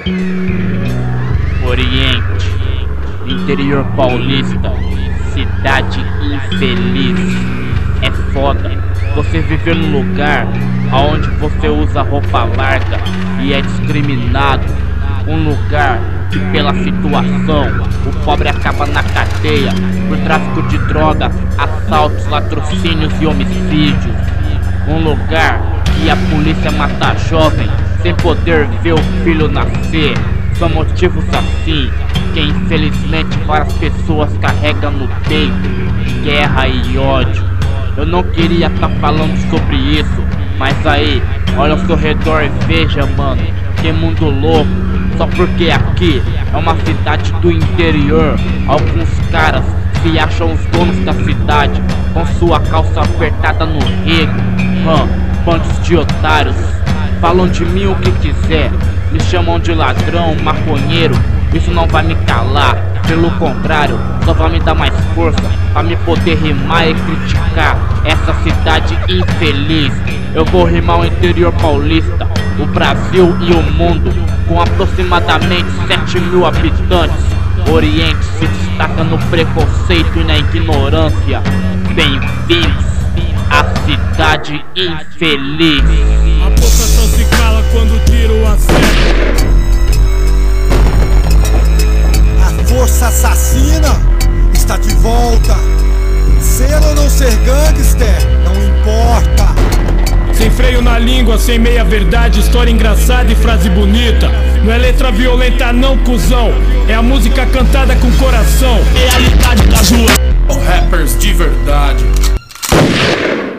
Oriente, interior paulista, cidade infeliz. É foda você viver num lugar onde você usa roupa larga e é discriminado. Um lugar que pela situação o pobre acaba na cadeia por tráfico de drogas, assaltos, latrocínios e homicídios. Um lugar que a polícia mata jovem sem poder ver o filho nascer. São motivos assim que infelizmente várias pessoas carregam no peito guerra e ódio. Eu não queria tá falando sobre isso, mas aí, olha ao seu redor e veja, mano, que mundo louco. Só porque aqui é uma cidade do interior, alguns caras se acham os donos da cidade, com sua calça apertada no rego. Bandos de otários, falam de mim o que quiser, me chamam de ladrão, maconheiro, isso não vai me calar. Pelo contrário, só vai me dar mais força pra me poder rimar e criticar essa cidade infeliz. Eu vou rimar o interior paulista, o Brasil e o mundo, com aproximadamente 7.000 habitantes. Oriente se destaca no preconceito e na ignorância. Bem-vindos à cidade infeliz. A população se cala quando tiro a sério. Força assassina está de volta. Ser ou não ser gangster, não importa. Sem freio na língua, sem meia verdade, história engraçada e frase bonita. Não é letra violenta não, cuzão, é a música cantada com coração. Realidade das ruas, rappers de verdade.